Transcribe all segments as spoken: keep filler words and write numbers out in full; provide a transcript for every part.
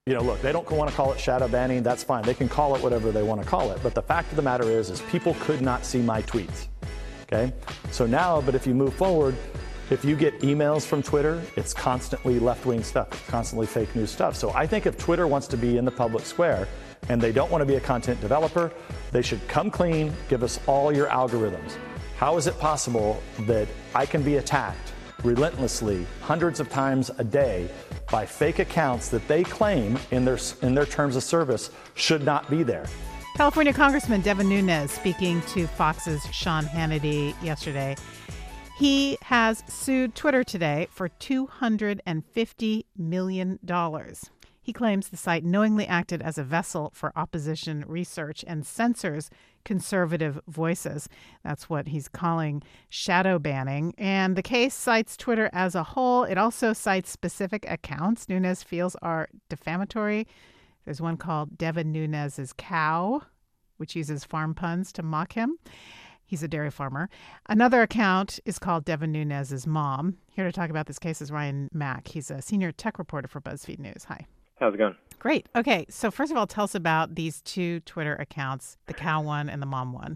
You know, look, they don't want to call it shadow banning. That's fine. They can call it whatever they want to call it. But the fact of the matter is, is people could not see my tweets. Okay. So now, but if you move forward, if you get emails from Twitter, it's constantly left-wing stuff, it's constantly fake news stuff. So I think if Twitter wants to be in the public square and they don't want to be a content developer, they should come clean, give us all your algorithms. How is it possible that I can be attacked relentlessly hundreds of times a day by fake accounts that they claim in their in their terms of service should not be there? California Congressman Devin Nunes speaking to Fox's Sean Hannity yesterday. He has sued Twitter today for two hundred fifty million dollars. He claims the site knowingly acted as a vessel for opposition research and censors conservative voices. That's what he's calling shadow banning. And the case cites Twitter as a whole. It also cites specific accounts Nunes feels are defamatory. There's one called Devin Nunes's Cow, which uses farm puns to mock him. He's a dairy farmer. Another account is called Devin Nunes's Mom. Here to talk about this case is Ryan Mack. He's a senior tech reporter for BuzzFeed News. Hi. How's it going? Great. Okay. So first of all, tell us about these two Twitter accounts, the Cow one and the Mom one.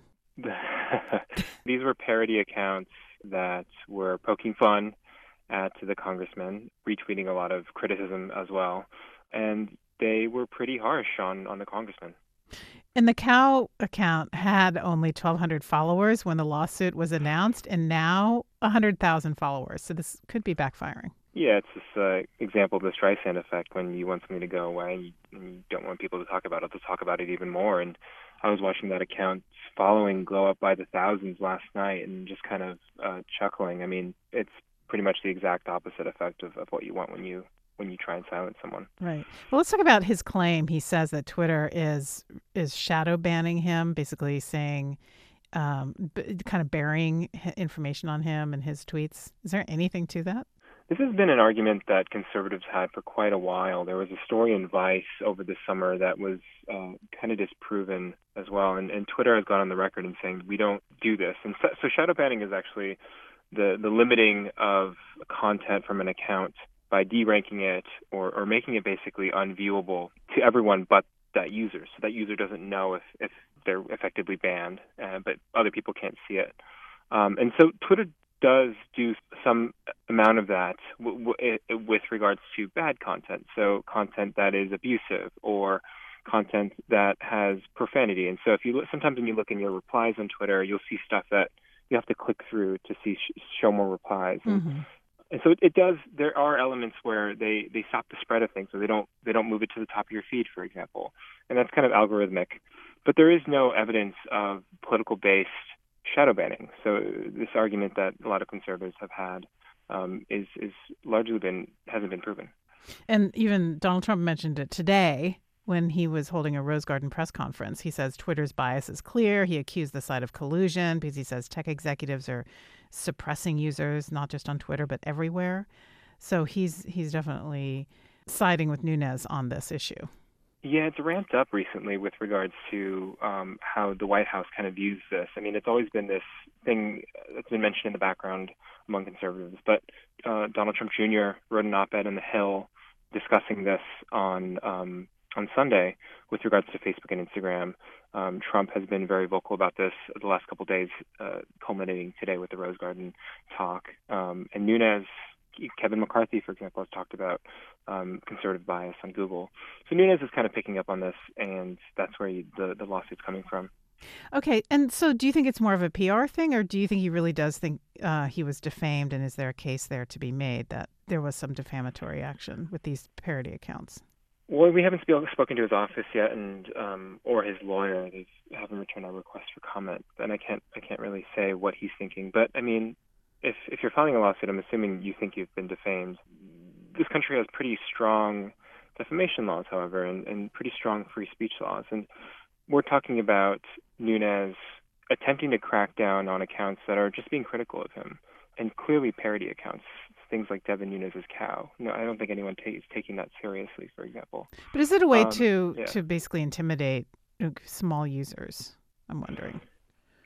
These were parody accounts that were poking fun at the congressman, retweeting a lot of criticism as well. And they were pretty harsh on, on the congressman. And the Cow account had only twelve hundred followers when the lawsuit was announced, and now one hundred thousand followers. So this could be backfiring. Yeah, it's this uh, example of the Streisand effect when you want something to go away and you, and you don't want people to talk about it, to talk about it even more. And I was watching that account following glow up by the thousands last night and just kind of uh, chuckling. I mean, it's pretty much the exact opposite effect of, of what you want when you when you try and silence someone. Right. Well, let's talk about his claim. He says that Twitter is is shadow banning him, basically saying, um, b- kind of burying information on him and his tweets. Is there anything to that? This has been an argument that conservatives had for quite a while. There was a story in Vice over the summer that was uh, kind of disproven as well. And, and Twitter has gone on the record and saying, we don't do this. And so, so shadow banning is actually the, the limiting of content from an account by deranking it or, or making it basically unviewable to everyone but that user. So that user doesn't know if, if they're effectively banned, uh, but other people can't see it. Um, and so Twitter does do some amount of that w- w- with regards to bad content. So content that is abusive or content that has profanity. And so if you look, sometimes when you look in your replies on Twitter, you'll see stuff that you have to click through to see sh- show more replies. And, Mm-hmm. and so it, it does. There are elements where they, they stop the spread of things, so they don't they don't move it to the top of your feed, for example. And that's kind of algorithmic. But there is no evidence of political based shadow banning. So this argument that a lot of conservatives have had um, is is largely been hasn't been proven. And even Donald Trump mentioned it today when he was holding a Rose Garden press conference. He says Twitter's bias is clear. He accused the site of collusion because he says tech executives are suppressing users, not just on Twitter, but everywhere. So he's he's definitely siding with Nunes on this issue. Yeah, it's ramped up recently with regards to um, how the White House kind of views this. I mean, it's always been this thing that's been mentioned in the background among conservatives. But uh, Donald Trump Junior wrote an op-ed in The Hill discussing this on um, on Sunday with regards to Facebook and Instagram. Um, Trump has been very vocal about this the last couple of days, uh, culminating today with the Rose Garden talk. Um, and Nunes, Kevin McCarthy, for example, has talked about um, conservative bias on Google. So Nunes is kind of picking up on this, and that's where he, the, the lawsuit's coming from. Okay. And so do you think it's more of a P R thing, or do you think he really does think uh, he was defamed, and is there a case there to be made that there was some defamatory action with these parody accounts? Well, we haven't sp- spoken to his office yet, and um, or his lawyer. They haven't returned our request for comment, and I can't I can't really say what he's thinking. But I mean, if if you're filing a lawsuit, I'm assuming you think you've been defamed. This country has pretty strong defamation laws, however, and, and pretty strong free speech laws, and we're talking about Nunes attempting to crack down on accounts that are just being critical of him, and clearly parody accounts. Things like Devin Nunes's Cow. No, I don't think anyone ta- is taking that seriously, for example. But is it a way um, to yeah. to basically intimidate small users? I'm wondering.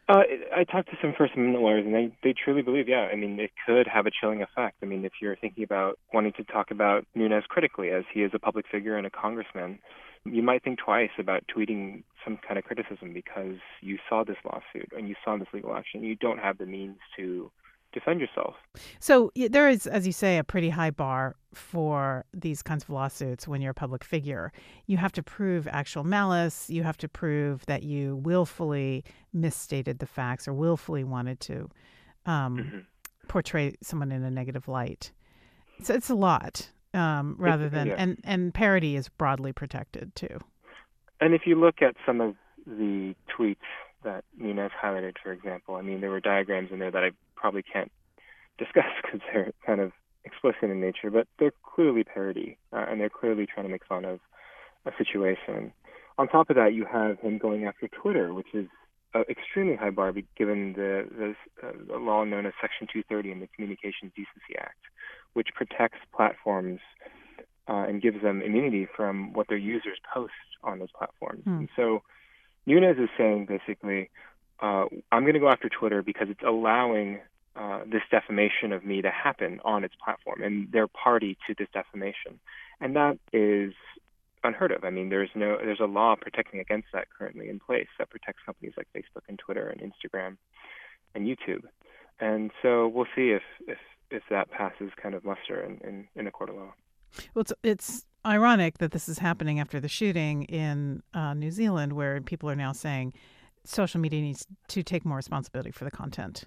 Uh, I talked to some First Amendment lawyers, and they, they truly believe, yeah, I mean, it could have a chilling effect. I mean, if you're thinking about wanting to talk about Nunes critically, as he is a public figure and a congressman, you might think twice about tweeting some kind of criticism because you saw this lawsuit and you saw this legal action. You don't have the means to defend yourself. So y- there is, as you say, a pretty high bar for these kinds of lawsuits when you're a public figure. You have to prove actual malice. You have to prove that you willfully misstated the facts or willfully wanted to um, Mm-hmm. portray someone in a negative light. So it's a lot um, rather It's- than, yeah. and, and parody is broadly protected too. And if you look at some of the tweets that Nunes highlighted, for example, I mean, there were diagrams in there that I probably can't discuss because they're kind of explicit in nature, but they're clearly parody, uh, and they're clearly trying to make fun of a situation. On top of that, you have him going after Twitter, which is uh, extremely high bar given the, the, uh, the law known as Section two thirty in the Communications Decency Act, which protects platforms uh, and gives them immunity from what their users post on those platforms. Hmm. And so Nunes is saying basically, uh, I'm going to go after Twitter because it's allowing uh, this defamation of me to happen on its platform, and they're party to this defamation. And that is unheard of. I mean, there's no, there's a law protecting against that currently in place that protects companies like Facebook and Twitter and Instagram and YouTube. And so we'll see if, if, if that passes kind of muster in, in, in a court of law. Well, it's, it's ironic that this is happening after the shooting in uh, New Zealand, where people are now saying social media needs to take more responsibility for the content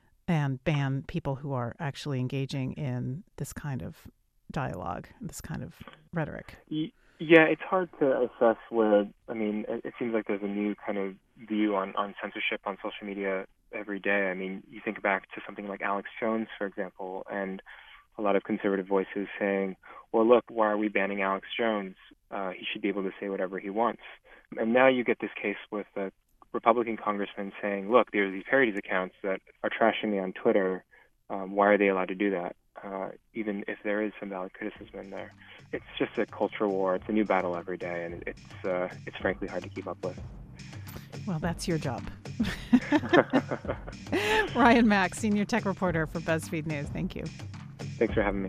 and ban people who are actually engaging in this kind of dialogue, this kind of rhetoric. Yeah, it's hard to assess where, I mean, it, it seems like there's a new kind of view on, on censorship on social media every day. I mean, you think back to something like Alex Jones, for example, and a lot of conservative voices saying, well, look, why are we banning Alex Jones? Uh, he should be able to say whatever he wants. And now you get this case with a Republican congressman saying, look, there's these parodies accounts that are trashing me on Twitter. Um, why are they allowed to do that? Uh, even if there is some valid criticism in there. It's just a culture war. It's a new battle every day, and it's uh, it's frankly hard to keep up with. Well, that's your job. Ryan Mac, senior tech reporter for BuzzFeed News. Thank you. Thanks for having me.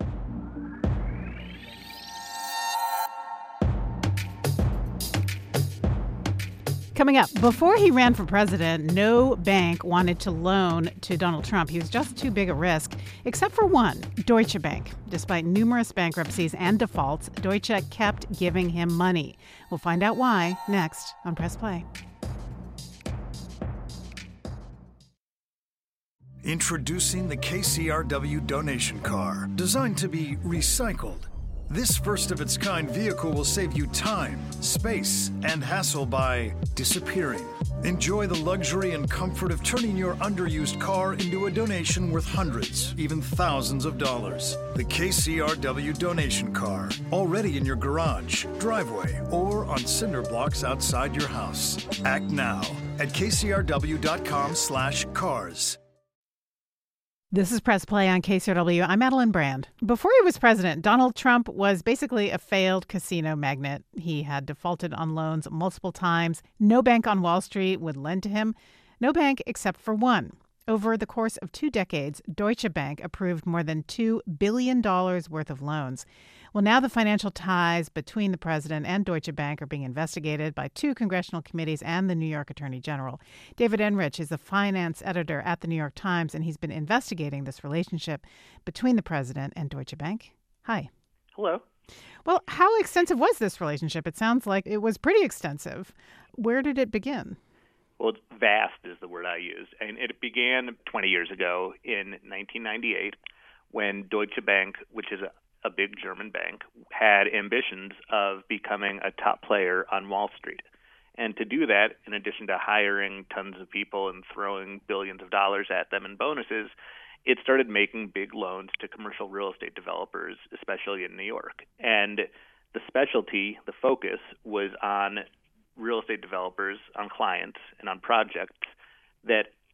Coming up, before he ran for president, no bank wanted to loan to Donald Trump. He was just too big a risk, except for one, Deutsche Bank. Despite numerous bankruptcies and defaults, Deutsche kept giving him money. We'll find out why next on Press Play. Introducing the K C R W donation car, designed to be recycled. This first-of-its-kind vehicle will save you time, space, and hassle by disappearing. Enjoy the luxury and comfort of turning your underused car into a donation worth hundreds, even thousands of dollars. The K C R W donation car, already in your garage, driveway, or on cinder blocks outside your house. Act now at k c r w dot com slash cars. This is Press Play on K C R W. I'm Madeline Brand. Before he was president, Donald Trump was basically a failed casino magnate. He had defaulted on loans multiple times. No bank on Wall Street would lend to him. No bank except for one. Over the course of two decades, Deutsche Bank approved more than two billion dollars worth of loans. Well, now the financial ties between the president and Deutsche Bank are being investigated by two congressional committees and the New York Attorney General. David Enrich is the finance editor at the New York Times, and he's been investigating this relationship between the president and Deutsche Bank. Hi. Hello. Well, how extensive was this relationship? It sounds like it was pretty extensive. Where did it begin? Well, vast is the word I use. And it began twenty years ago in nineteen ninety-eight when Deutsche Bank, which is a a big German bank, had ambitions of becoming a top player on Wall Street. And to do that, in addition to hiring tons of people and throwing billions of dollars at them in bonuses, it started making big loans to commercial real estate developers, especially in New York. And the specialty, the focus, was on real estate developers, on clients, and on projects that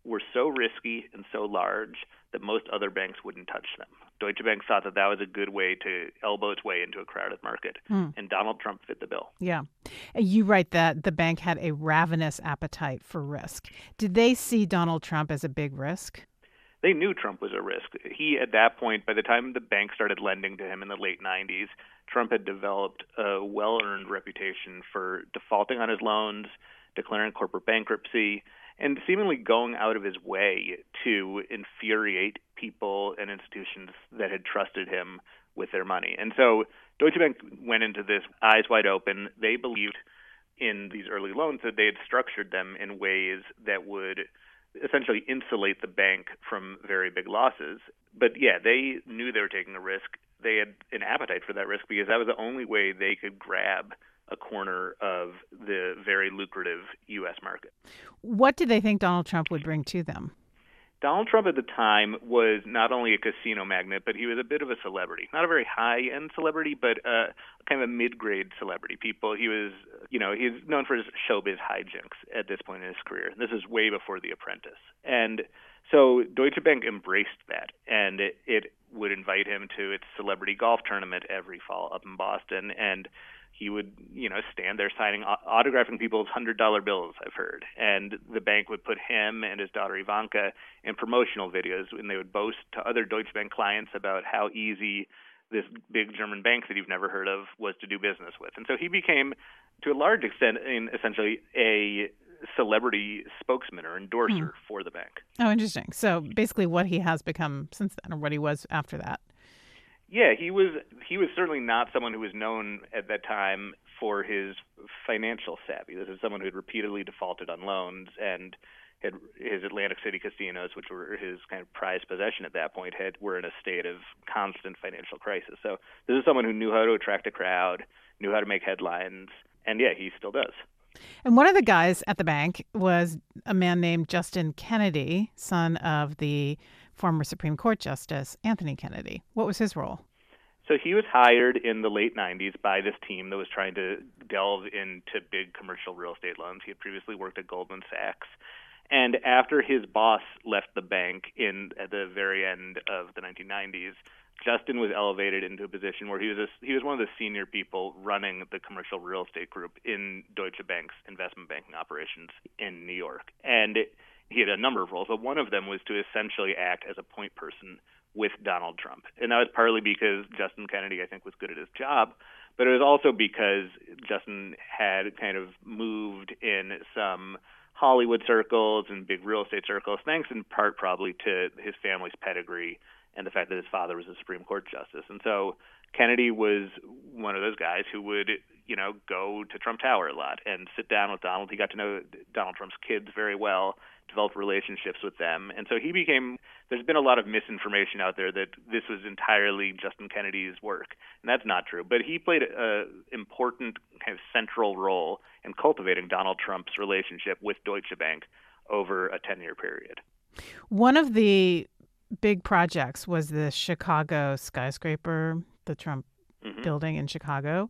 were so risky and so large that most other banks wouldn't touch them. Deutsche Bank thought that that was a good way to elbow its way into a crowded market, mm. and Donald Trump fit the bill. Yeah. You write that the bank had a ravenous appetite for risk. Did they see Donald Trump as a big risk? They knew Trump was a risk. He, at that point, by the time the bank started lending to him in the late nineties, Trump had developed a well-earned reputation for defaulting on his loans, declaring corporate bankruptcy, and seemingly going out of his way to infuriate people and institutions that had trusted him with their money. And so Deutsche Bank went into this eyes wide open. They believed in these early loans that they had structured them in ways that would essentially insulate the bank from very big losses. But yeah, they knew they were taking a risk. They had an appetite for that risk because that was the only way they could grab a corner of the very lucrative U S market. What did they think Donald Trump would bring to them? Donald Trump at the time was not only a casino magnate, but he was a bit of a celebrity. Not a very high-end celebrity, but uh, kind of a mid-grade celebrity. People, he was, you know, he's known for his showbiz hijinks at this point in his career. This is way before The Apprentice. And so Deutsche Bank embraced that, and it, it would invite him to its celebrity golf tournament every fall up in Boston, and he would, you know, stand there signing, autographing people's one hundred dollar bills, I've heard. And the bank would put him and his daughter Ivanka in promotional videos, and they would boast to other Deutsche Bank clients about how easy this big German bank that you've never heard of was to do business with. And so he became, to a large extent, in essentially a celebrity spokesman or endorser hmm. for the bank. Oh, interesting. So basically what he has become since then, or what he was after that. Yeah, he was he was certainly not someone who was known at that time for his financial savvy. This is someone who had repeatedly defaulted on loans, and had his Atlantic City casinos, which were his kind of prized possession at that point, had were in a state of constant financial crisis. So this is someone who knew how to attract a crowd, knew how to make headlines, and yeah, he still does. And one of the guys at the bank was a man named Justin Kennedy, son of the former Supreme Court Justice Anthony Kennedy. What was his role? So he was hired in the late nineties by this team that was trying to delve into big commercial real estate loans. He had previously worked at Goldman Sachs. And after his boss left the bank in at the very end of the nineteen nineties, Justin was elevated into a position where he was a, he was one of the senior people running the commercial real estate group in Deutsche Bank's investment banking operations in New York. And it, he had a number of roles, but one of them was to essentially act as a point person with Donald Trump. And that was partly because Justin Kennedy, I think, was good at his job, but it was also because Justin had kind of moved in some Hollywood circles and big real estate circles, thanks in part probably to his family's pedigree and the fact that his father was a Supreme Court justice. And so Kennedy was one of those guys who would, you know, go to Trump Tower a lot and sit down with Donald. He got to know Donald Trump's kids very well, developed relationships with them. And so he became, there's been a lot of misinformation out there that this was entirely Justin Kennedy's work. And that's not true. But he played an important kind of central role in cultivating Donald Trump's relationship with Deutsche Bank over a ten-year period. One of the big projects was the Chicago skyscraper, the Trump mm-hmm. building in Chicago.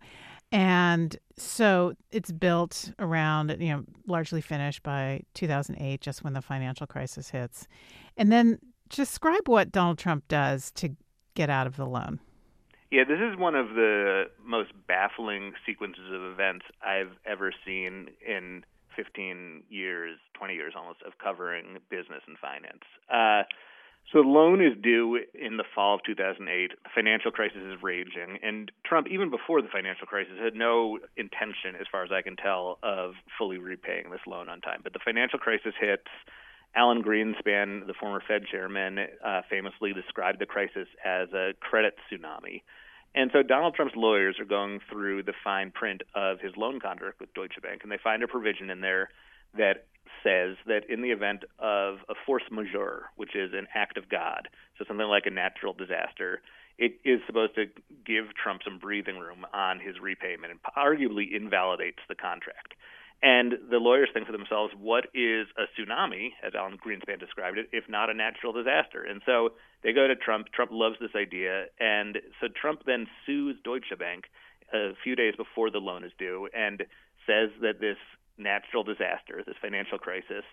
And so it's built around, you know, largely finished by two thousand eight, just when the financial crisis hits. And then describe what Donald Trump does to get out of the loan. Yeah, this is one of the most baffling sequences of events I've ever seen in fifteen years, twenty years almost, of covering business and finance. Uh, So the loan is due in the fall of two thousand eight. The financial crisis is raging. And Trump, even before the financial crisis, had no intention, as far as I can tell, of fully repaying this loan on time. But the financial crisis hits. Alan Greenspan, the former Fed chairman, uh, famously described the crisis as a credit tsunami. And so Donald Trump's lawyers are going through the fine print of his loan contract with Deutsche Bank, and they find a provision in there that says that in the event of a force majeure, which is an act of God, so something like a natural disaster, it is supposed to give Trump some breathing room on his repayment and arguably invalidates the contract. And the lawyers think to themselves, what is a tsunami, as Alan Greenspan described it, if not a natural disaster? And so they go to Trump. Trump loves this idea. And so Trump then sues Deutsche Bank a few days before the loan is due and says that this natural disaster, this financial crisis,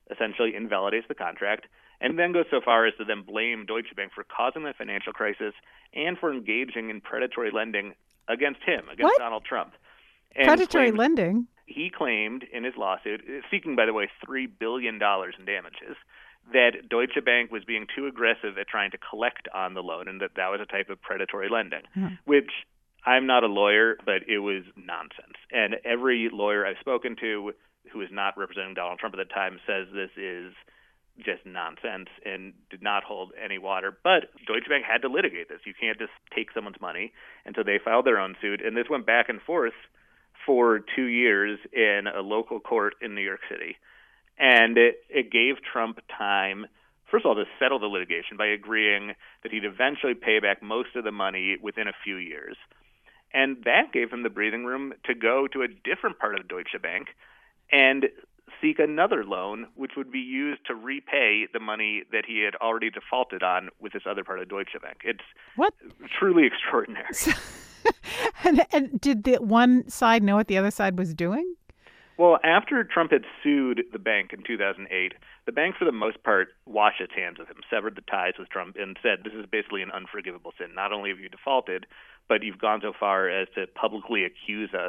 essentially invalidates the contract, and then goes so far as to then blame Deutsche Bank for causing the financial crisis and for engaging in predatory lending against him, against What? Donald Trump. And Predatory claims, lending? He claimed in his lawsuit, seeking, by the way, three billion dollars in damages, that Deutsche Bank was being too aggressive at trying to collect on the loan and that that was a type of predatory lending, mm-hmm. which I'm not a lawyer, but it was nonsense. And every lawyer I've spoken to who is not representing Donald Trump at the time says this is just nonsense and did not hold any water. But Deutsche Bank had to litigate this. You can't just take someone's money. And so they filed their own suit. And this went back and forth for two years in a local court in New York City. And it, it gave Trump time, first of all, to settle the litigation by agreeing that he'd eventually pay back most of the money within a few years. And that gave him the breathing room to go to a different part of Deutsche Bank and seek another loan, which would be used to repay the money that he had already defaulted on with this other part of Deutsche Bank. It's what? Truly extraordinary. and, and did the one side know what the other side was doing? Well, after Trump had sued the bank in two thousand eight, the bank, for the most part, washed its hands with him, severed the ties with Trump, and said, this is basically an unforgivable sin. Not only have you defaulted, but you've gone so far as to publicly accuse us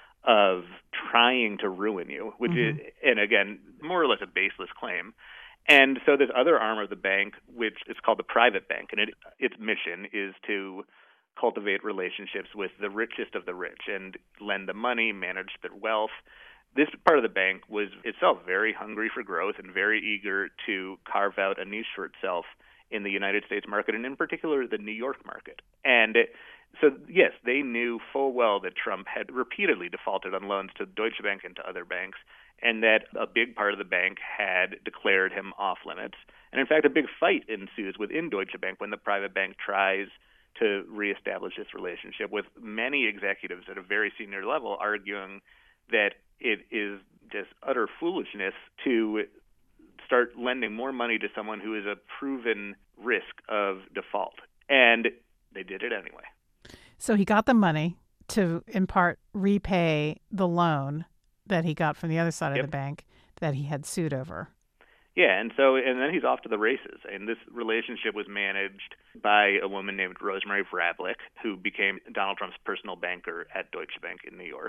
of trying to ruin you, which mm-hmm. is, and again, more or less a baseless claim. And so this other arm of the bank, which is called the private bank, and it, its mission is to cultivate relationships with the richest of the rich and lend them money, manage their wealth. This part of the bank was itself very hungry for growth and very eager to carve out a niche for itself in the United States market, and in particular the New York market. And it, so, yes, they knew full well that Trump had repeatedly defaulted on loans to Deutsche Bank and to other banks, and that a big part of the bank had declared him off limits. And in fact, a big fight ensues within Deutsche Bank when the private bank tries to reestablish this relationship, with many executives at a very senior level arguing that it is just utter foolishness to start lending more money to someone who is a proven risk of default. And they did it anyway. So he got the money to, in part, repay the loan that he got from the other side yep. of the bank that he had sued over. Yeah, and so and then he's off to the races. And this relationship was managed by a woman named Rosemary Vrablic, who became Donald Trump's personal banker at Deutsche Bank in New York.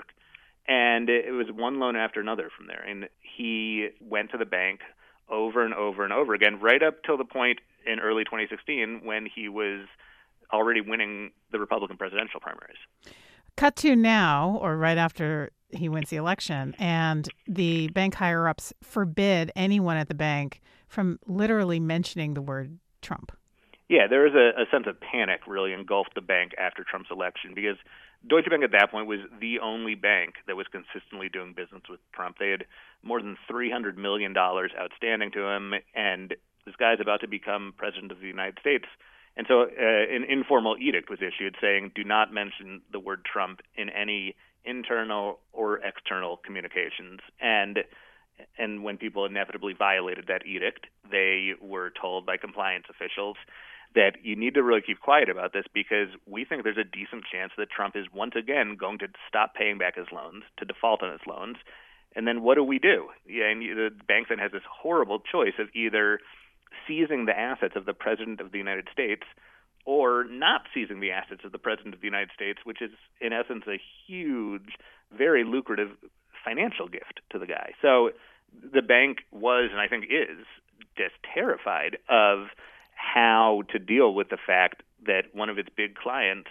And it was one loan after another from there. And he went to the bank over and over and over again, right up till the point in early twenty sixteen when he was already winning the Republican presidential primaries. Cut to now, or right after he wins the election, and the bank higher-ups forbid anyone at the bank from literally mentioning the word Trump. Yeah, there was a, a sense of panic really engulfed the bank after Trump's election, because Deutsche Bank at that point was the only bank that was consistently doing business with Trump. They had more than three hundred million dollars outstanding to him, and this guy's about to become president of the United States. And so uh, an informal edict was issued saying, do not mention the word Trump in any internal or external communications. And and when people inevitably violated that edict, they were told by compliance officials that you need to really keep quiet about this, because we think there's a decent chance that Trump is once again going to stop paying back his loans, to default on his loans. And then what do we do? Yeah, and the bank then has this horrible choice of either seizing the assets of the President of the United States or not seizing the assets of the President of the United States, which is, in essence, a huge, very lucrative financial gift to the guy. So the bank was, and I think is, just terrified of how to deal with the fact that one of its big clients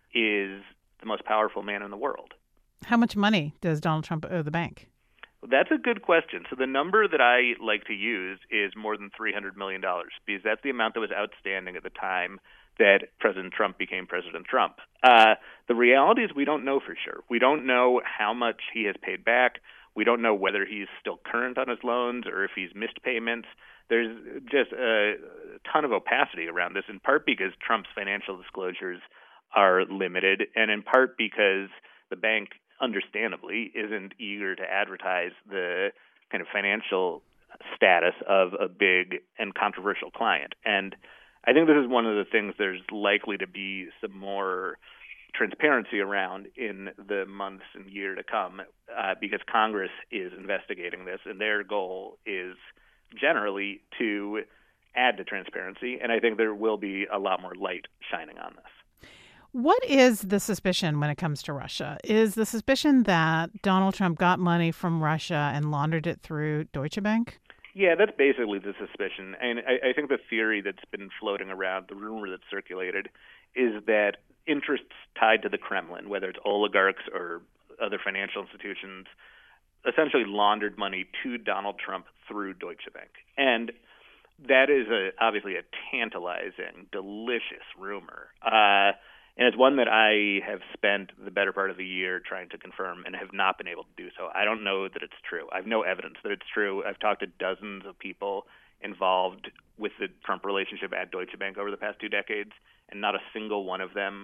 is the most powerful man in the world. How much money does Donald Trump owe the bank? Well, that's a good question. So the number that I like to use is more than three hundred million dollars, because that's the amount that was outstanding at the time that President Trump became President Trump. Uh, the reality is we don't know for sure. We don't know how much he has paid back. We don't know whether he's still current on his loans or if he's missed payments. There's just a ton of opacity around this, in part because Trump's financial disclosures are limited, and in part because the bank, understandably, isn't eager to advertise the kind of financial status of a big and controversial client. And I think this is one of the things there's likely to be some more transparency around in the months and year to come, uh, because Congress is investigating this, and their goal is generally to add to transparency, and I think there will be a lot more light shining on this. What is the suspicion when it comes to Russia? Is the suspicion that Donald Trump got money from Russia and laundered it through Deutsche Bank? Yeah, that's basically the suspicion. And I, I think the theory that's been floating around, the rumor that's circulated, is that interests tied to the Kremlin, whether it's oligarchs or other financial institutions, essentially laundered money to Donald Trump through Deutsche Bank. And that is a, obviously a tantalizing, delicious rumor. Uh, and it's one that I have spent the better part of the year trying to confirm and have not been able to do so. I don't know that it's true. I have no evidence that it's true. I've talked to dozens of people involved with the Trump relationship at Deutsche Bank over the past two decades, and not a single one of them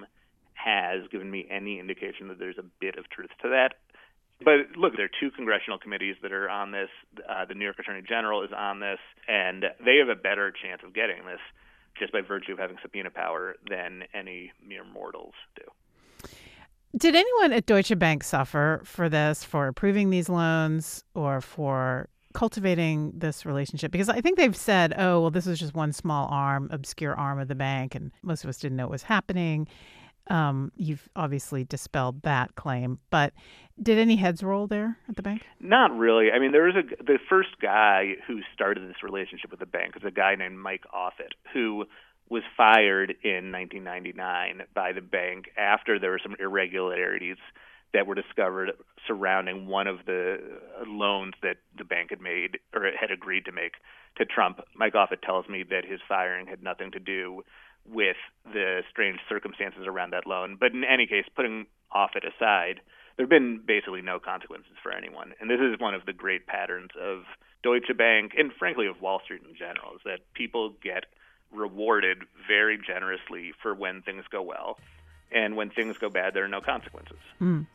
has given me any indication that there's a bit of truth to that. But look, there are two congressional committees that are on this. Uh, the New York Attorney General is on this, and they have a better chance of getting this just by virtue of having subpoena power than any mere mortals do. Did anyone at Deutsche Bank suffer for this, for approving these loans or for cultivating this relationship? Because I think they've said, oh, well, this was just one small arm, obscure arm of the bank, and most of us didn't know it was happening. Um, you've obviously dispelled that claim, but did any heads roll there at the bank? Not really. I mean, there was a the first guy who started this relationship with the bank was a guy named Mike Offit, who was fired in nineteen ninety-nine by the bank after there were some irregularities that were discovered surrounding one of the loans that the bank had made or had agreed to make to Trump. Mike Offit tells me that his firing had nothing to do with the strange circumstances around that loan. But in any case, putting Offit aside, there have been basically no consequences for anyone. And this is one of the great patterns of Deutsche Bank and, frankly, of Wall Street in general, is that people get rewarded very generously for when things go well. And when things go bad, there are no consequences. Mm.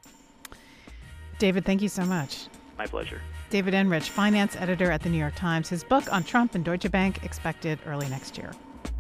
David, thank you so much. My pleasure. David Enrich, finance editor at The New York Times. His book on Trump and Deutsche Bank expected early next year.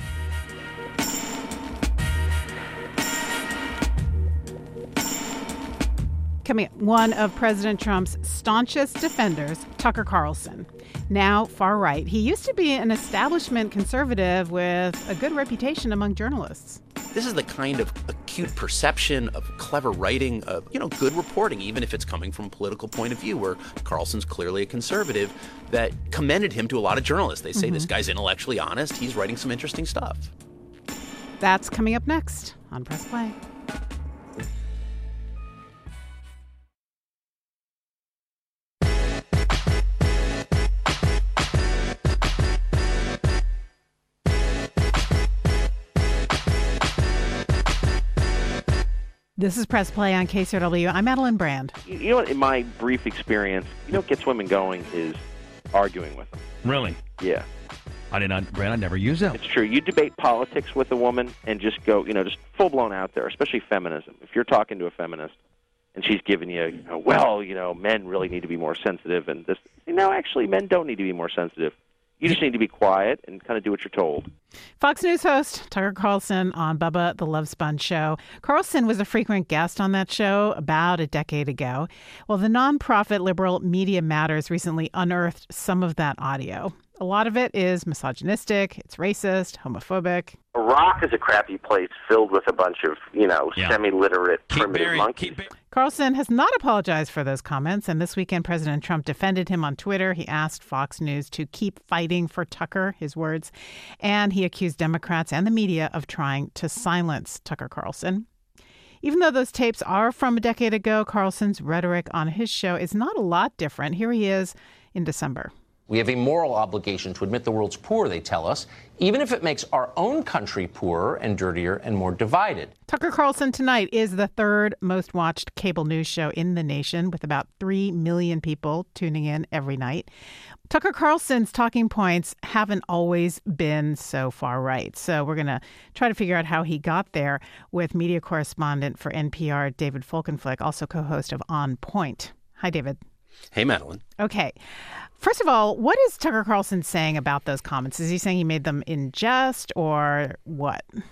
Coming up, one of President Trump's staunchest defenders, Tucker Carlson, now far right. He used to be an establishment conservative with a good reputation among journalists. This is the kind of acute perception of clever writing, of, you know, good reporting, even if it's coming from a political point of view, where Carlson's clearly a conservative, that commended him to a lot of journalists. They say, mm-hmm. This guy's intellectually honest. He's writing some interesting stuff. That's coming up next on Press Play. This is Press Play on K C R W. I'm Madeline Brand. You know what, in my brief experience, you know what gets women going is arguing with them. Really? Yeah. I did not, Brand, I never use that. It's true. You debate politics with a woman and just go, you know, just full-blown out there, especially feminism. If you're talking to a feminist and she's giving you, you know, well, you know, men really need to be more sensitive and this. You know, actually, men don't need to be more sensitive. You just need to be quiet and kind of do what you're told. Fox News host Tucker Carlson on Bubba the Love Sponge show. Carlson was a frequent guest on that show about a decade ago. Well, the nonprofit liberal Media Matters recently unearthed some of that audio. A lot of it is misogynistic, it's racist, homophobic. Iraq is a crappy place filled with a bunch of, you know, yeah. semi-literate keep primitive Barry, monkeys. Keep... Carlson has not apologized for those comments, and this weekend President Trump defended him on Twitter. He asked Fox News to keep fighting for Tucker, his words, and he accused Democrats and the media of trying to silence Tucker Carlson. Even though those tapes are from a decade ago, Carlson's rhetoric on his show is not a lot different. Here he is in December. We have a moral obligation to admit the world's poor, they tell us, even if it makes our own country poorer and dirtier and more divided. Tucker Carlson tonight is the third most watched cable news show in the nation, with about three million people tuning in every night. Tucker Carlson's talking points haven't always been so far right. So we're going to try to figure out how he got there with media correspondent for N P R, David Folkenflik, also co-host of On Point. Hi, David. Hey, Madeline. Okay. First of all, what is Tucker Carlson saying about those comments? Is he saying he made them in jest or what?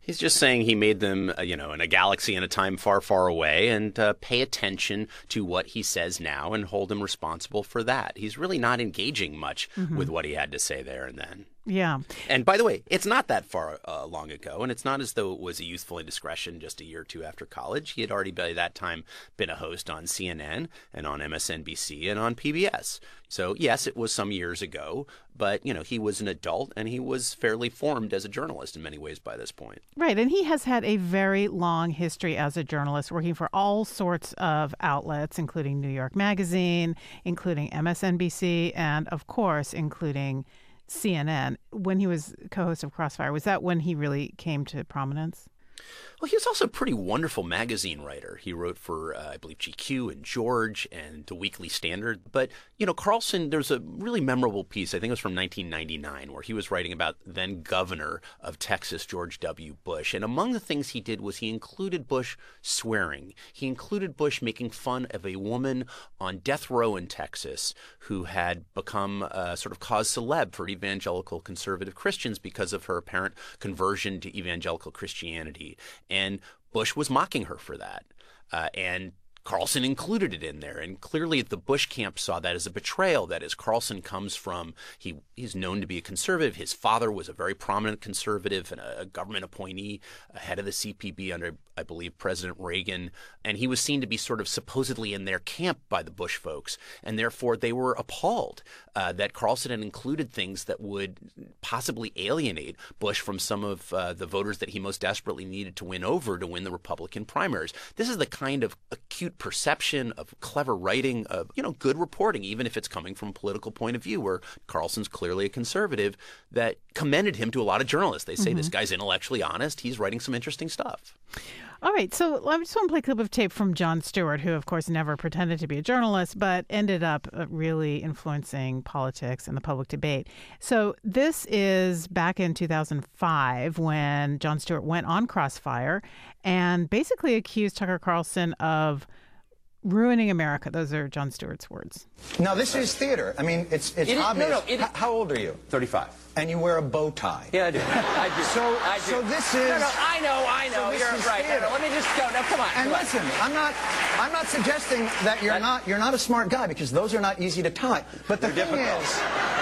He's just saying he made them, uh, you know, in a galaxy in a time far, far away, and uh, pay attention to what he says now and hold him responsible for that. He's really not engaging much mm-hmm. with what he had to say there and then. Yeah. And by the way, it's not that far uh, long ago, and it's not as though it was a youthful indiscretion just a year or two after college. He had already by that time been a host on C N N and on M S N B C and on P B S. So, yes, it was some years ago, but, you know, he was an adult and he was fairly formed as a journalist in many ways by this point. Right. And he has had a very long history as a journalist, working for all sorts of outlets, including New York Magazine, including M S N B C, and, of course, including C N N. When he was co-host of Crossfire, was that when he really came to prominence? Well, he was also a pretty wonderful magazine writer. He wrote for, uh, I believe, G Q and George and the Weekly Standard. But, you know, Carlson, there's a really memorable piece, I think it was from nineteen ninety-nine, where he was writing about then governor of Texas, George W. Bush. And among the things he did was he included Bush swearing. He included Bush making fun of a woman on death row in Texas who had become a sort of cause celeb for evangelical conservative Christians because of her apparent conversion to evangelical Christianity. And Bush was mocking her for that. Uh, and Carlson included it in there. And clearly the Bush camp saw that as a betrayal. That is, Carlson comes from, he he's known to be a conservative. His father was a very prominent conservative and a, a government appointee, a head of the C P B under, I believe, President Reagan. And he was seen to be sort of supposedly in their camp by the Bush folks. And therefore they were appalled uh, that Carlson had included things that would possibly alienate Bush from some of uh, the voters that he most desperately needed to win over to win the Republican primaries. This is the kind of acute perception of clever writing, of, you know, good reporting, even if it's coming from a political point of view, where Carlson's clearly a conservative, that commended him to a lot of journalists. They say mm-hmm. this guy's intellectually honest. He's writing some interesting stuff. All right. So I just want to play a clip of tape from Jon Stewart, who, of course, never pretended to be a journalist, but ended up really influencing politics and the public debate. So this is back in two thousand five when Jon Stewart went on Crossfire and basically accused Tucker Carlson of ruining America. Those are Jon Stewart's words. Now, this is theater. I mean, it's it's it obvious. No, no, it, H- how old are you? thirty-five. And you wear a bow tie. Yeah, I do. I do. So, I do. so this is. No, no, I know, I know. So you're right. No, no, let me just go. No, come on. And come listen, on. I'm not, I'm not suggesting that you're that, not, you're not a smart guy, because those are not easy to tie. But the thing difficult. is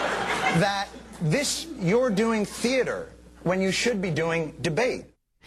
that this, you're doing theater when you should be doing debate.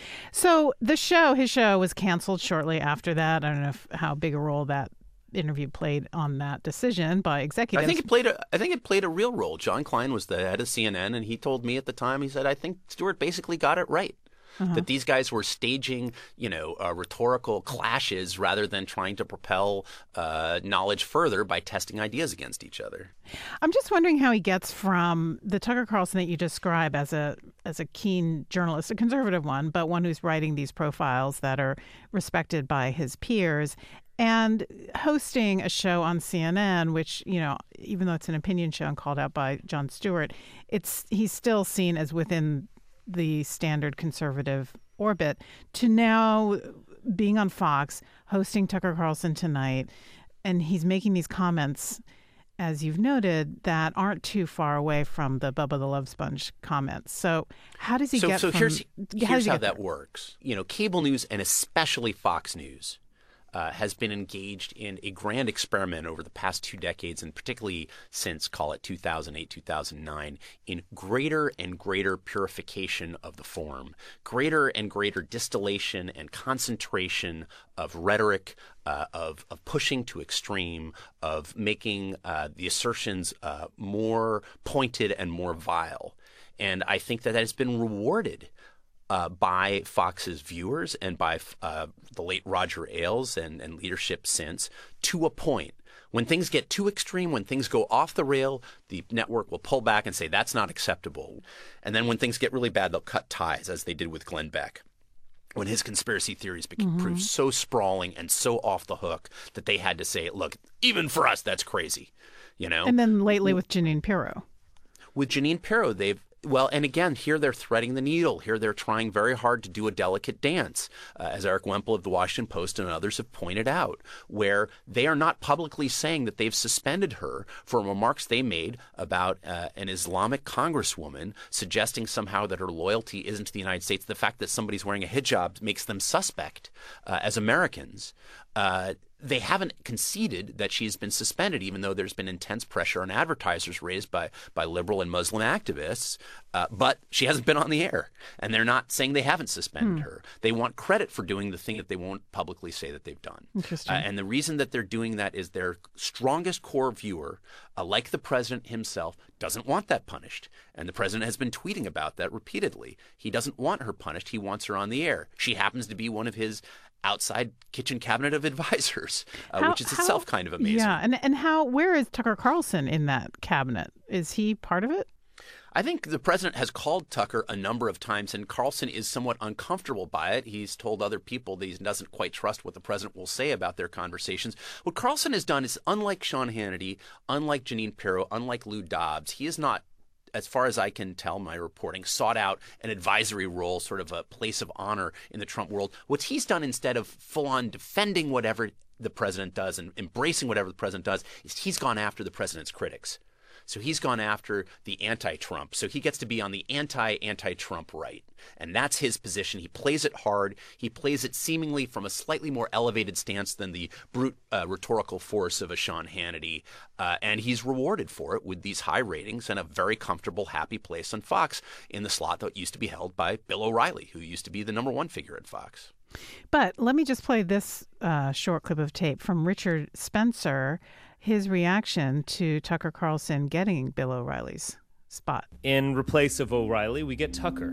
So the show, his show, was canceled shortly after that. I don't know if, how big a role that interview played on that decision by executives. I think it played a I think it played a real role. John Klein was the head of C N N, and he told me at the time, he said, I think Stewart basically got it right. Uh-huh. That these guys were staging, you know, uh, rhetorical clashes rather than trying to propel uh, knowledge further by testing ideas against each other. I'm just wondering how he gets from the Tucker Carlson that you describe as a as a keen journalist, a conservative one, but one who's writing these profiles that are respected by his peers, and hosting a show on C N N, which, you know, even though it's an opinion show and called out by Jon Stewart, it's he's still seen as within the standard conservative orbit, to now being on Fox, hosting Tucker Carlson Tonight, and he's making these comments, as you've noted, that aren't too far away from the Bubba the Love Sponge comments. So how does he so, get so from... here's, how, here's he how get that there? works. You know, cable news, and especially Fox News, Uh, has been engaged in a grand experiment over the past two decades, and particularly since, call it two thousand eight, two thousand nine, in greater and greater purification of the form, greater and greater distillation and concentration of rhetoric, uh, of, of pushing to extreme, of making uh, the assertions uh, more pointed and more vile. And I think that that has been rewarded Uh, by Fox's viewers and by uh, the late Roger Ailes and, and leadership since, to a point. When things get too extreme, when things go off the rail, the network will pull back and say that's not acceptable. And then when things get really bad, they'll cut ties, as they did with Glenn Beck, when his conspiracy theories became, mm-hmm. proved so sprawling and so off the hook that they had to say, look, even for us, that's crazy. You know. And then lately with Jeanine Pirro. With Jeanine Pirro, they've Well, and again, here they're threading the needle. Here they're trying very hard to do a delicate dance, uh, as Eric Wemple of the Washington Post and others have pointed out, where they are not publicly saying that they've suspended her for remarks they made about uh, an Islamic congresswoman suggesting somehow that her loyalty isn't to the United States. The fact that somebody's wearing a hijab makes them suspect uh, as Americans. Uh, They haven't conceded that she's been suspended, even though there's been intense pressure on advertisers raised by, by liberal and Muslim activists. Uh, but she hasn't been on the air, and they're not saying they haven't suspended hmm. her. They want credit for doing the thing that they won't publicly say that they've done. Interesting. Uh, and the reason that they're doing that is their strongest core viewer, uh, like the president himself, doesn't want that punished. And the president has been tweeting about that repeatedly. He doesn't want her punished. He wants her on the air. She happens to be one of his outside kitchen cabinet of advisors, uh, how, which is how, itself kind of amazing. Yeah, and and how where is Tucker Carlson in that cabinet? Is he part of it? I think the president has called Tucker a number of times, and Carlson is somewhat uncomfortable by it. He's told other people that he doesn't quite trust what the president will say about their conversations. What Carlson has done is, unlike Sean Hannity, unlike Jeanine Pirro, unlike Lou Dobbs, he is not, as far as I can tell my reporting, sought out an advisory role, sort of a place of honor in the Trump world. What he's done, instead of full-on defending whatever the president does and embracing whatever the president does, is he's gone after the president's critics. So he's gone after the anti-Trump. So he gets to be on the anti-anti-Trump right. And that's his position. He plays it hard. He plays it seemingly from a slightly more elevated stance than the brute uh, rhetorical force of a Sean Hannity. Uh, and he's rewarded for it with these high ratings and a very comfortable, happy place on Fox in the slot that used to be held by Bill O'Reilly, who used to be the number one figure at Fox. But let me just play this uh, short clip of tape from Richard Spencer, his reaction to Tucker Carlson getting Bill O'Reilly's spot. In replace of O'Reilly, we get Tucker,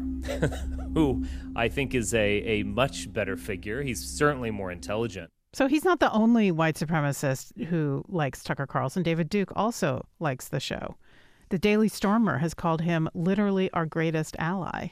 who I think is a, a much better figure. He's certainly more intelligent. So he's not the only white supremacist who likes Tucker Carlson. David Duke also likes the show. The Daily Stormer has called him literally our greatest ally.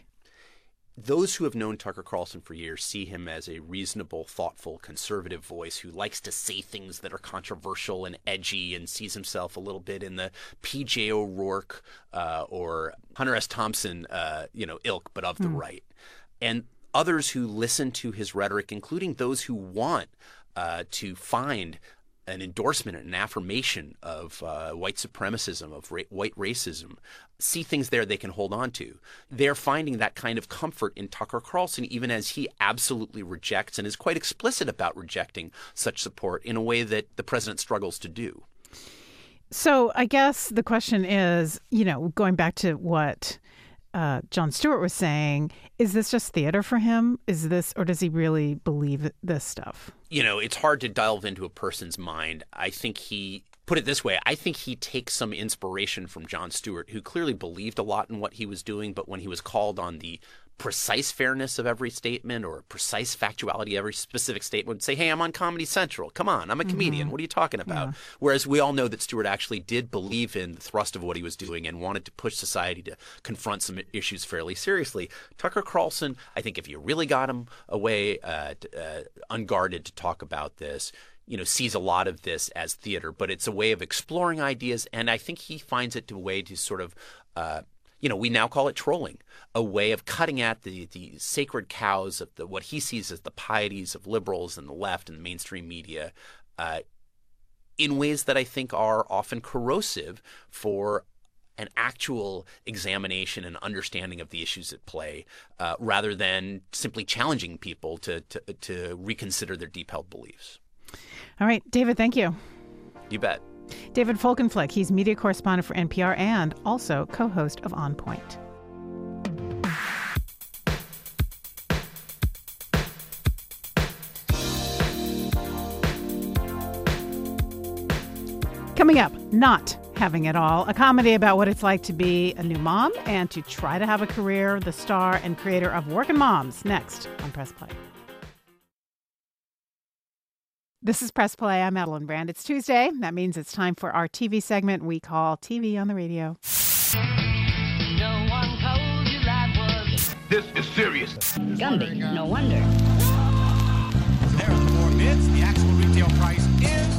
Those who have known Tucker Carlson for years see him as a reasonable, thoughtful, conservative voice who likes to say things that are controversial and edgy and sees himself a little bit in the P J O'Rourke uh, or Hunter S. Thompson, uh, you know, ilk, but of the mm. right. And others who listen to his rhetoric, including those who want uh, to find an endorsement and an affirmation of uh, white supremacism, of ra- white racism, see things there they can hold on to. They're finding that kind of comfort in Tucker Carlson, even as he absolutely rejects and is quite explicit about rejecting such support in a way that the president struggles to do. So I guess the question is, you know, going back to what uh, Jon Stewart was saying, is this just theater for him? Is this, or does he really believe this stuff? You know, it's hard to delve into a person's mind. I think he, put it this way, I think he takes some inspiration from Jon Stewart, who clearly believed a lot in what he was doing, but when he was called on the precise fairness of every statement or precise factuality of every specific statement, would say, hey, I'm on Comedy Central. Come on, I'm a comedian. Mm-hmm. What are you talking about? Yeah. Whereas we all know that Stewart actually did believe in the thrust of what he was doing and wanted to push society to confront some issues fairly seriously. Tucker Carlson, I think if you really got him away uh, uh, unguarded to talk about this, you know, sees a lot of this as theater, but it's a way of exploring ideas. And I think he finds it a way to sort of uh, you know, we now call it trolling, a way of cutting at the, the sacred cows of the, what he sees as the pieties of liberals and the left and the mainstream media uh, in ways that I think are often corrosive for an actual examination and understanding of the issues at play, uh, rather than simply challenging people to, to, to reconsider their deep-held beliefs. All right, David, thank you. You bet. David Folkenflik, he's media correspondent for N P R and also co-host of On Point. Coming up, Not Having It All, a comedy about what it's like to be a new mom and to try to have a career, the star and creator of Workin' Moms, next on Press Play. This is Press Play. I'm Madeline Brand. It's Tuesday. That means it's time for our T V segment we call T V on the Radio. No one told you life was... This is serious. Gumby, no wonder. There are the four bids. The actual retail price is...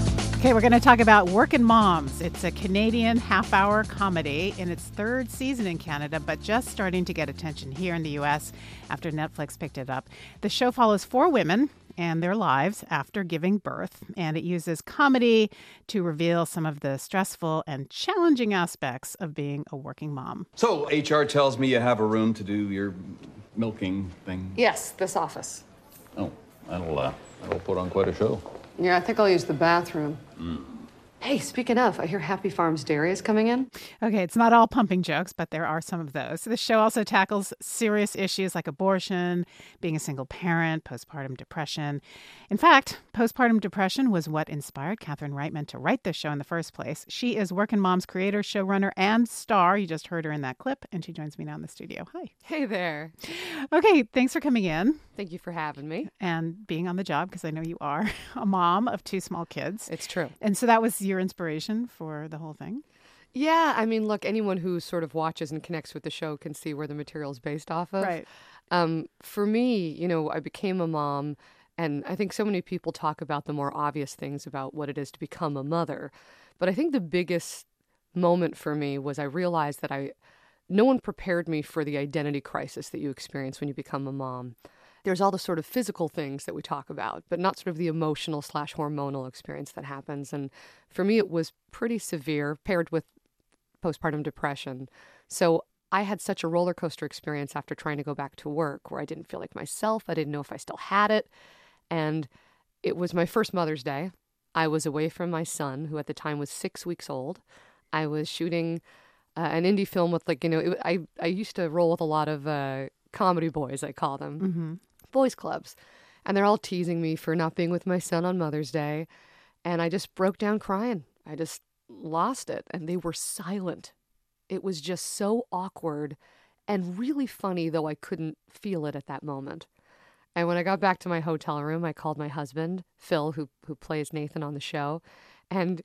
Okay, we're going to talk about Workin' Moms. It's a Canadian half-hour comedy in its third season in Canada, but just starting to get attention here in the U S after Netflix picked it up. The show follows four women and their lives after giving birth, and it uses comedy to reveal some of the stressful and challenging aspects of being a working mom. So H R tells me you have a room to do your milking thing. Yes, this office. Oh, that'll uh, that'll put on quite a show. Yeah, I think I'll use the bathroom. Mm. Hey, speaking of, I hear Happy Farms Dairy is coming in. Okay, it's not all pumping jokes, but there are some of those. The show also tackles serious issues like abortion, being a single parent, postpartum depression. In fact, postpartum depression was what inspired Catherine Reitman to write this show in the first place. She is Workin' Moms creator, showrunner, and star. You just heard her in that clip, and she joins me now in the studio. Hi. Hey there. Okay, thanks for coming in. Thank you for having me. And being on the job, because I know you are a mom of two small kids. It's true. And so that was your inspiration for the whole thing? Yeah, I mean, look, anyone who sort of watches and connects with the show can see where the material is based off of. Right. Um, for me, you know, I became a mom, and I think so many people talk about the more obvious things about what it is to become a mother. But I think the biggest moment for me was I realized that I, no one prepared me for the identity crisis that you experience when you become a mom. There's all the sort of physical things that we talk about, but not sort of the emotional slash hormonal experience that happens. And for me, it was pretty severe, paired with postpartum depression. So I had such a roller coaster experience after trying to go back to work where I didn't feel like myself. I didn't know if I still had it. And it was my first Mother's Day. I was away from my son, who at the time was six weeks old. I was shooting uh, an indie film with, like, you know, it, I, I used to roll with a lot of uh, comedy boys, I call them. Mm-hmm. Boys clubs, and they're all teasing me for not being with my son on Mother's Day, and I just broke down crying. I just lost it, and they were silent. It was just so awkward and really funny, though I couldn't feel it at that moment. And when I got back to my hotel room, I called my husband, Phil, who who plays Nathan on the show, and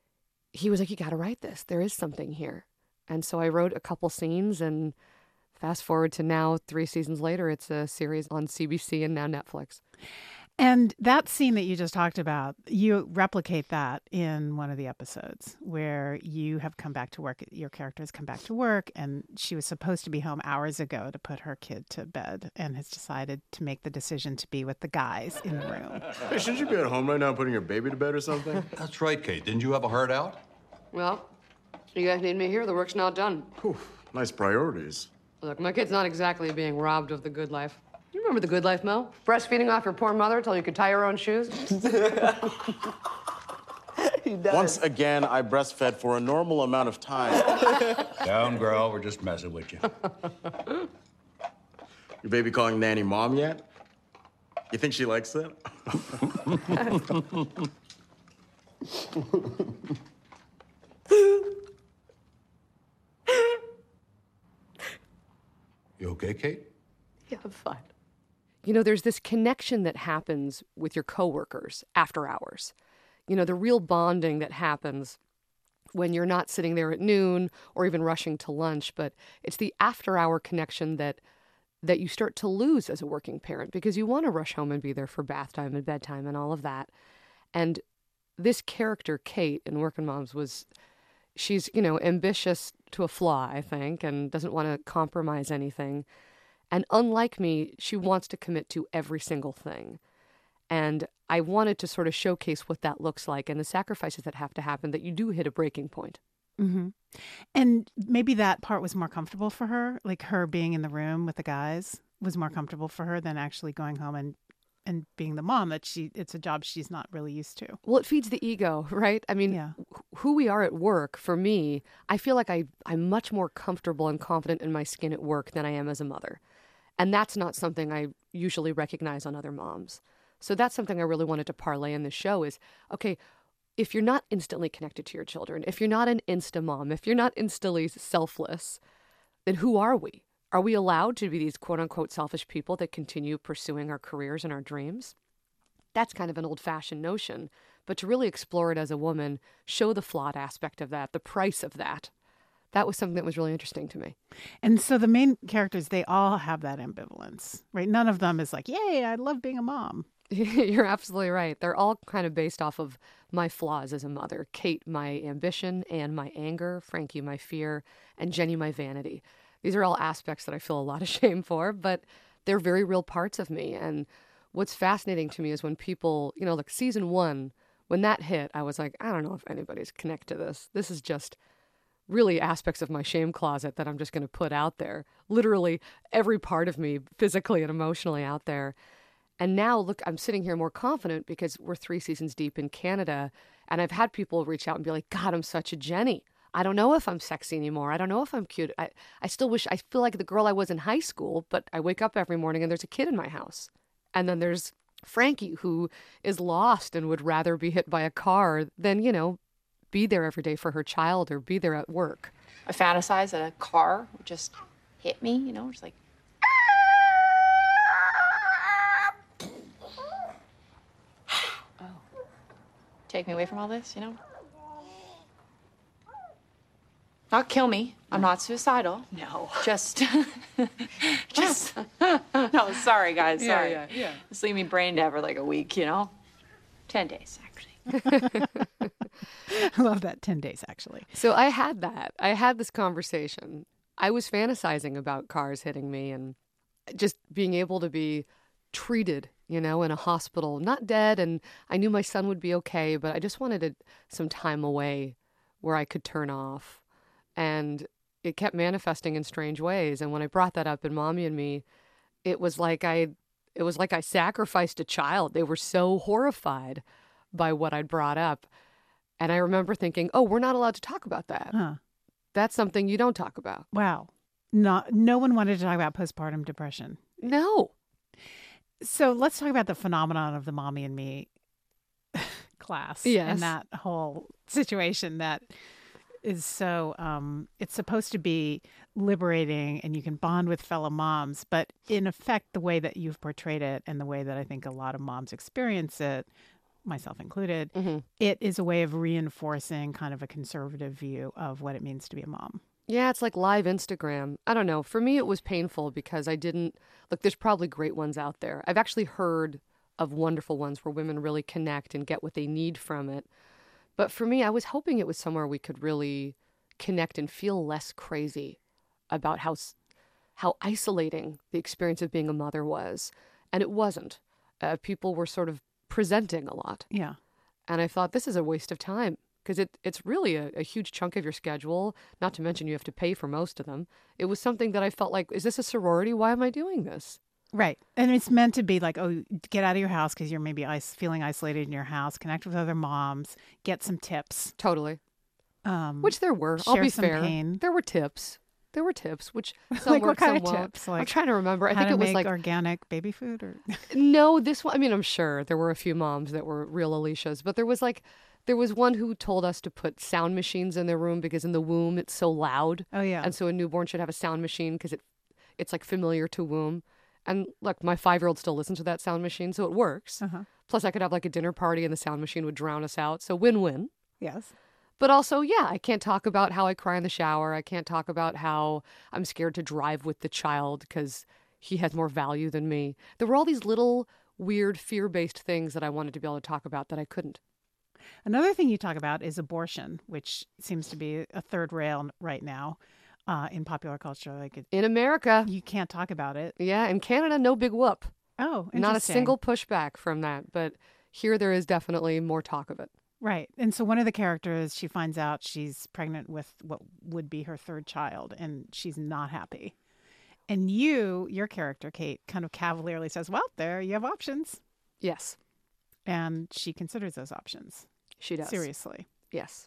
he was like, "You got to write this. There is something here." And so I wrote a couple scenes, and fast forward to now, three seasons later, it's a series on C B C and now Netflix. And that scene that you just talked about, you replicate that in one of the episodes where you have come back to work. Your character has come back to work, and she was supposed to be home hours ago to put her kid to bed and has decided to make the decision to be with the guys in the room. Hey, shouldn't you be at home right now putting your baby to bed or something? That's right, Kate. Didn't you have a heart out? Well, you guys need me here. The work's not done. Whew, nice priorities. Look, my kid's not exactly being robbed of the good life. You remember the good life, Mel? Breastfeeding off your poor mother until you could tie your own shoes? He does. Once again, I breastfed for a normal amount of time. Down, girl. We're just messing with you. Your baby calling Nanny mom yet? You think she likes that? You okay, Kate? Yeah, I'm fine. You know, there's this connection that happens with your coworkers after hours. You know, the real bonding that happens when you're not sitting there at noon or even rushing to lunch, but it's the after-hour connection that that you start to lose as a working parent because you want to rush home and be there for bath time and bedtime and all of that. And this character, Kate, in Workin' Moms was... She's, you know, ambitious to a flaw, I think, and doesn't want to compromise anything. And unlike me, she wants to commit to every single thing. And I wanted to sort of showcase what that looks like and the sacrifices that have to happen, that you do hit a breaking point. Mm-hmm. And maybe that part was more comfortable for her, like her being in the room with the guys was more comfortable for her than actually going home and and being the mom that she, it's a job she's not really used to. Well, it feeds the ego, right? I mean, yeah. who we are at work, for me, I feel like I, I'm much more comfortable and confident in my skin at work than I am as a mother. And that's not something I usually recognize on other moms. So that's something I really wanted to parlay in the show is, okay, if you're not instantly connected to your children, if you're not an insta mom, if you're not instantly selfless, then who are we? Are we allowed to be these quote-unquote selfish people that continue pursuing our careers and our dreams? That's kind of an old-fashioned notion. But to really explore it as a woman, show the flawed aspect of that, the price of that, that was something that was really interesting to me. And so the main characters, they all have that ambivalence, right? None of them is like, yay, I love being a mom. You're absolutely right. They're all kind of based off of my flaws as a mother. Kate, my ambition, Anne, my anger, Frankie, my fear, and Jenny, my vanity. These are all aspects that I feel a lot of shame for, but they're very real parts of me. And what's fascinating to me is when people, you know, like season one, when that hit, I was like, I don't know if anybody's connected to this. This is just really aspects of my shame closet that I'm just going to put out there. Literally every part of me, physically and emotionally out there. And now, look, I'm sitting here more confident because we're three seasons deep in Canada, and I've had people reach out and be like, God, I'm such a Jenny. I don't know if I'm sexy anymore. I don't know if I'm cute. I, I still wish, I feel like the girl I was in high school, but I wake up every morning and there's a kid in my house. And then there's Frankie, who is lost and would rather be hit by a car than, you know, be there every day for her child or be there at work. I fantasize that a car would just hit me, you know, just like, take me away from all this, you know? Not kill me. I'm not suicidal. No. Just, just, no, sorry, guys, Yeah, sorry. yeah, yeah. Just leave me brain dead for like a week, you know? Ten days, actually. I love that. ten days, actually. So I had that. I had this conversation. I was fantasizing about cars hitting me and just being able to be treated, you know, in a hospital, not dead. And I knew my son would be okay, but I just wanted a, some time away where I could turn off. And it kept manifesting in strange ways. And when I brought that up in Mommy and Me, it was like I, it was like I sacrificed a child. They were so horrified by what I'd brought up. And I remember thinking, oh, we're not allowed to talk about that. Huh. That's something you don't talk about. Wow. Not, no one wanted to talk about postpartum depression. No. So let's talk about the phenomenon of the Mommy and Me class. Yes. And that whole situation that is so, um, it's supposed to be liberating and you can bond with fellow moms. But in effect, the way that you've portrayed it and the way that I think a lot of moms experience it, myself included, mm-hmm. it is a way of reinforcing kind of a conservative view of what it means to be a mom. Yeah, it's like live Instagram. I don't know. For me, it was painful because I didn't... Look, there's probably great ones out there. I've actually heard of wonderful ones where women really connect and get what they need from it. But for me, I was hoping it was somewhere we could really connect and feel less crazy about how how isolating the experience of being a mother was. And it wasn't. Uh, people were sort of presenting a lot. Yeah. And I thought, this is a waste of time. Because it, it's really a, a huge chunk of your schedule, not to mention you have to pay for most of them. It was something that I felt like, is this a sorority? Why am I doing this? Right. And it's meant to be like, oh, get out of your house because you're maybe is- feeling isolated in your house, connect with other moms, get some tips. Totally. Um, Which there were. I'll share be some fair. Working. There were tips. There were tips, which some like worked, what kind some of won't. tips? Like I'm trying to remember. I how think to it was make like organic baby food or no, this one. I mean, I'm sure there were a few moms that were real Alicias, but there was like, there was one who told us to put sound machines in their room because in the womb it's so loud. Oh yeah. And so a newborn should have a sound machine because it, it's like familiar to womb. And look, my five-year-old still listens to that sound machine, so it works. Uh-huh. Plus, I could have like a dinner party and the sound machine would drown us out. So win-win. Yes. But also, yeah, I can't talk about how I cry in the shower. I can't talk about how I'm scared to drive with the child because he has more value than me. There were all these little weird fear-based things that I wanted to be able to talk about that I couldn't. Another thing you talk about is abortion, which seems to be a third rail right now uh, in popular culture. Like it, in America, you can't talk about it. Yeah, in Canada, no big whoop. Oh, not a interesting. single pushback from that. But here, there is definitely more talk of it. Right. And so one of the characters, she finds out she's pregnant with what would be her third child, and she's not happy. And you, your character, Kate, kind of cavalierly says, well, there, you have options. Yes. And she considers those options. She does. Seriously. Yes.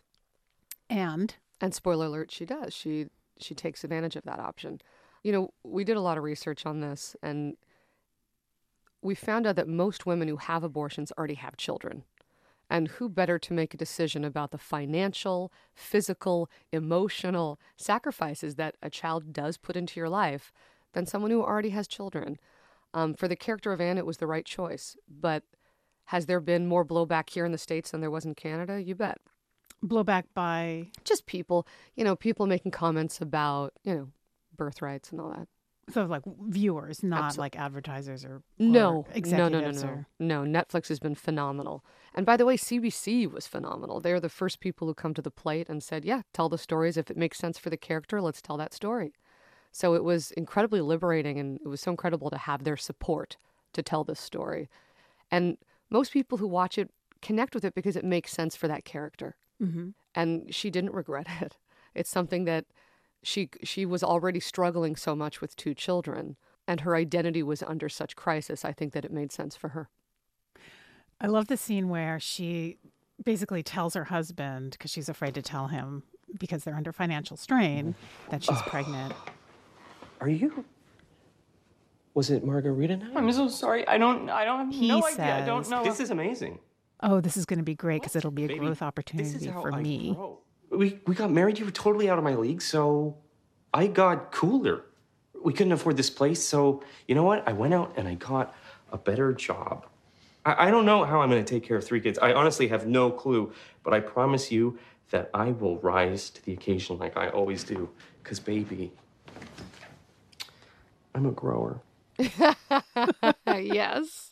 And? And spoiler alert, she does. She she takes advantage of that option. You know, we did a lot of research on this, and we found out that most women who have abortions already have children. And who better to make a decision about the financial, physical, emotional sacrifices that a child does put into your life than someone who already has children? Um, for the character of Anne, it was the right choice. But has there been more blowback here in the States than there was in Canada? You bet. Blowback by? Just people, you know, people making comments about, you know, birthrights and all that. So like viewers, not Absolutely. like advertisers or, or no, executives. No, no, no, or... no. No, Netflix has been phenomenal. And by the way, C B C was phenomenal. They're the first people who come to the plate and said, yeah, tell the stories. If it makes sense for the character, let's tell that story. So it was incredibly liberating, and it was so incredible to have their support to tell this story. And most people who watch it connect with it because it makes sense for that character. Mm-hmm. And she didn't regret it. It's something that she she was already struggling so much with two children, and her identity was under such crisis. I think that it made sense for her. I love the scene where she basically tells her husband, because she's afraid to tell him because they're under financial strain, that she's pregnant. Are you? Was it Margarita night? I'm so sorry. I don't. I don't have He no says, idea. I don't know. This is amazing. Oh, this is going to be great because it'll be a Baby, growth this opportunity is how for I me. grow. We we got married. You were totally out of my league, so I got cooler. We couldn't afford this place, so you know what? I went out and I got a better job. I, I don't know how I'm going to take care of three kids. I honestly have no clue, but I promise you that I will rise to the occasion like I always do. Because, baby, I'm a grower. Yes.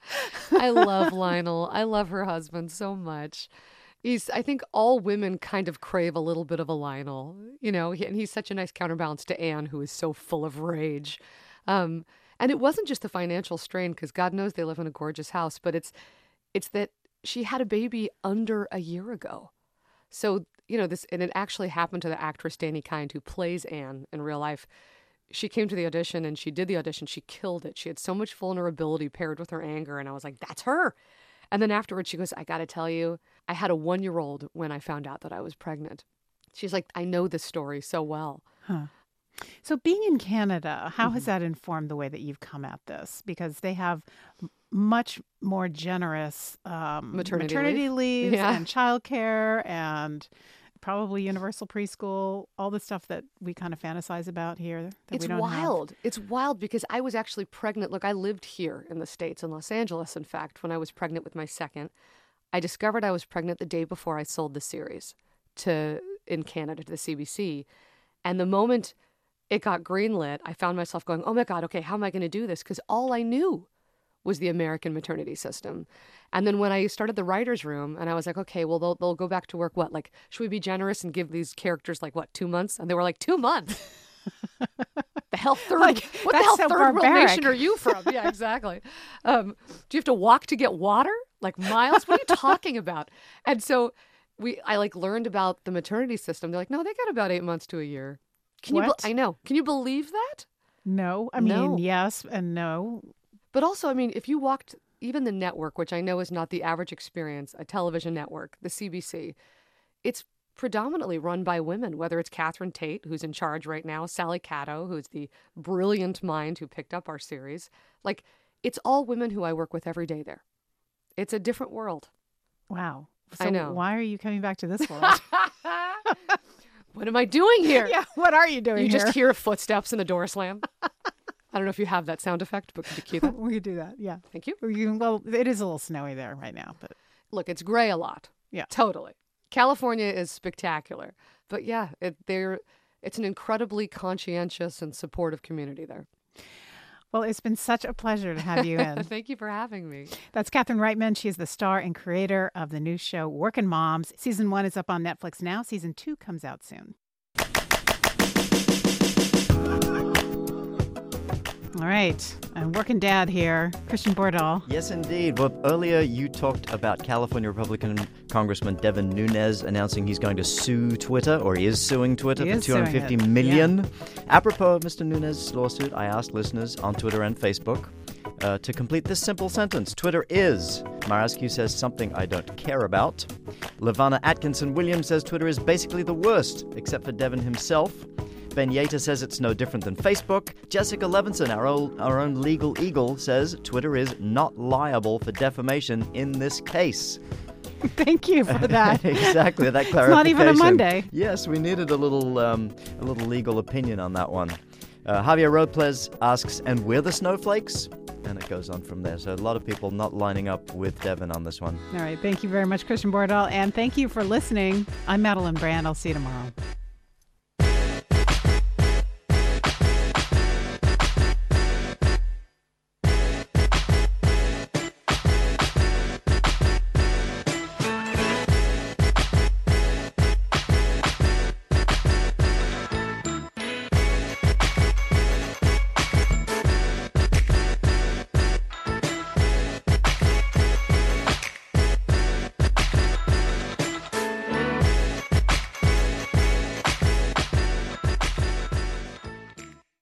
I love Lionel. I love her husband so much. He's, I think all women kind of crave a little bit of a Lionel, you know, he, and he's such a nice counterbalance to Anne, who is so full of rage. Um, and it wasn't just the financial strain, because God knows they live in a gorgeous house, but it's, it's that she had a baby under a year ago. So, you know, this, and it actually happened to the actress Danny Kind, who plays Anne in real life. She came to the audition and she did the audition. She killed it. She had so much vulnerability paired with her anger. And I was like, that's her. And then afterwards she goes, I got to tell you, I had a one-year-old when I found out that I was pregnant. She's like, I know this story so well. Huh. So being in Canada, how mm-hmm. has that informed the way that you've come at this? Because they have much more generous um, maternity, maternity leave. leaves Yeah. and childcare and probably universal preschool, all the stuff that we kind of fantasize about here. That It's we don't wild. Have. It's wild because I was actually pregnant. Look, I lived here in the States, in Los Angeles, in fact, when I was pregnant with my second. I discovered I was pregnant the day before I sold the series to in Canada to the C B C. And the moment it got greenlit, I found myself going, oh my God, okay, how am I going to do this? Because all I knew was the American maternity system. And then when I started the writer's room and I was like, okay, well, they'll, they'll go back to work, what? Like, should we be generous and give these characters like, what, two months? And they were like, two months? The hell third, Like, what the that's hell so third world barbaric. nation are you from? Yeah, exactly. Um, do you have to walk to get water? Like miles? What are you talking about? And so we, I like learned about the maternity system. They're like, no, they got about eight months to a year. Can you? What? Be- I know. Can you believe that? No. I mean, No. yes and no. But also, I mean, if you walked even the network, which I know is not the average experience, a television network, the C B C, it's predominantly run by women, whether it's Catherine Tate, who's in charge right now, Sally Cato, who's the brilliant mind who picked up our series. Like, it's all women who I work with every day there. It's a different world. Wow. So I know. why are you coming back to this world? What am I doing here? Yeah, what are you doing You here? just hear footsteps and the door slam. I don't know if you have that sound effect, but could you cue that? We could do that, yeah. Thank you. We can, well, it is a little snowy there right now, but Look, it's gray a lot. Yeah. Totally. California is spectacular. But yeah, it, they're, it's an incredibly conscientious and supportive community there. well, it's been such a pleasure to have you in. Thank you for having me. That's Catherine Reitman. She is the star and creator of the new show Workin' Moms. Season one is up on Netflix now. Season two comes out soon. All right. And Working Dad here, Christian Bordahl. Yes, indeed. Well, earlier you talked about California Republican Congressman Devin Nunes announcing he's going to sue Twitter, or he is suing Twitter He for is two hundred fifty suing it. million. Yeah. Apropos of Mister Nunes' lawsuit, I asked listeners on Twitter and Facebook uh, to complete this simple sentence. Twitter is. Marascu says something I don't care about. Levana Atkinson Williams says Twitter is basically the worst, except for Devin himself. Ben Yater says it's no different than Facebook. Jessica Levinson, our own, our own legal eagle, says Twitter is not liable for defamation in this case. Thank you for that. Exactly, that clarification. It's not even a Monday. Yes, we needed a little um, a little legal opinion on that one. Uh, Javier Robles asks, and we're the snowflakes? And it goes on from there. So a lot of people not lining up with Devin on this one. All right. Thank you very much, Christian Bordahl. And thank you for listening. I'm Madeline Brand. I'll see you tomorrow.